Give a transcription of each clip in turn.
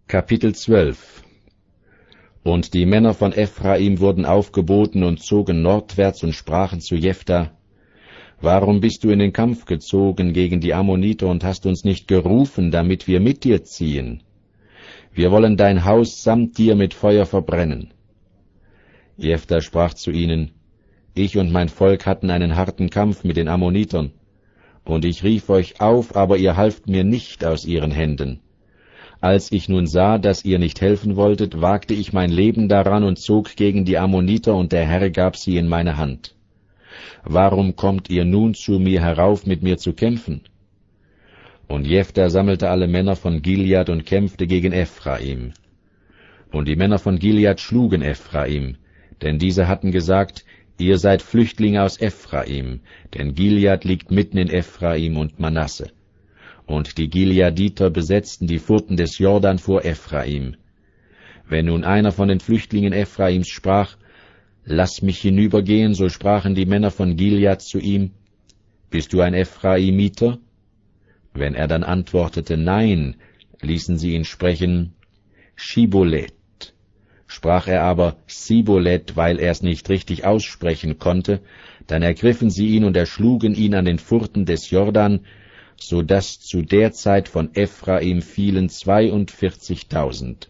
Kapitel 12. Und die Männer von Ephraim wurden aufgeboten und zogen nordwärts und sprachen zu Jephta: Warum bist du in den Kampf gezogen gegen die Ammoniter und hast uns nicht gerufen, damit wir mit dir ziehen? Wir wollen dein Haus samt dir mit Feuer verbrennen. Jephta sprach zu ihnen: Ich und mein Volk hatten einen harten Kampf mit den Ammonitern, und ich rief euch auf, aber ihr halft mir nicht aus ihren Händen. Als ich nun sah, dass ihr nicht helfen wolltet, wagte ich mein Leben daran und zog gegen die Ammoniter, und der Herr gab sie in meine Hand. Warum kommt ihr nun zu mir herauf, mit mir zu kämpfen? Und Jephta sammelte alle Männer von Gilead und kämpfte gegen Ephraim. Und die Männer von Gilead schlugen Ephraim, denn diese hatten gesagt: Ihr seid Flüchtlinge aus Ephraim, denn Gilead liegt mitten in Ephraim und Manasse. Und die Gileaditer besetzten die Furten des Jordan vor Ephraim. Wenn nun einer von den Flüchtlingen Ephraims sprach: Lass mich hinübergehen, so sprachen die Männer von Gilead zu ihm: Bist du ein Ephraimiter? Wenn er dann antwortete: Nein, ließen sie ihn sprechen: Schibolet. Sprach er aber Sibolet, weil er es nicht richtig aussprechen konnte, dann ergriffen sie ihn und erschlugen ihn an den Furten des Jordan, so dass zu der Zeit von Ephraim fielen 42.000.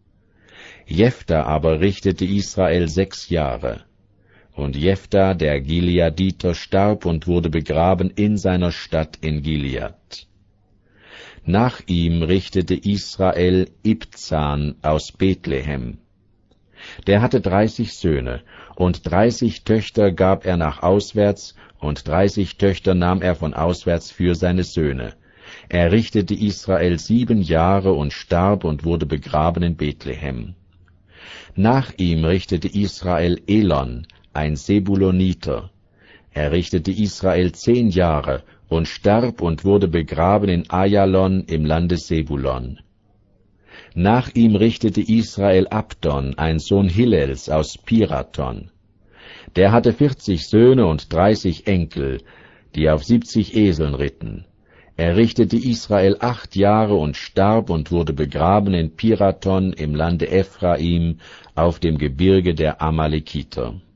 Jephta aber richtete Israel 6 Jahre. Und Jephta, der Gileaditer, starb und wurde begraben in seiner Stadt in Gilead. Nach ihm richtete Israel Ibzan aus Bethlehem. Der hatte 30 Söhne, und 30 Töchter gab er nach auswärts, und 30 Töchter nahm er von auswärts für seine Söhne. Er richtete Israel 7 Jahre und starb und wurde begraben in Bethlehem. Nach ihm richtete Israel Elon, ein Sebuloniter. Er richtete Israel 10 Jahre und starb und wurde begraben in Ajalon im Lande Sebulon. Nach ihm richtete Israel Abdon, ein Sohn Hillels aus Piraton. Der hatte 40 Söhne und 30 Enkel, die auf 70 Eseln ritten. Er richtete Israel 8 Jahre und starb und wurde begraben in Piraton im Lande Ephraim auf dem Gebirge der Amalekiter.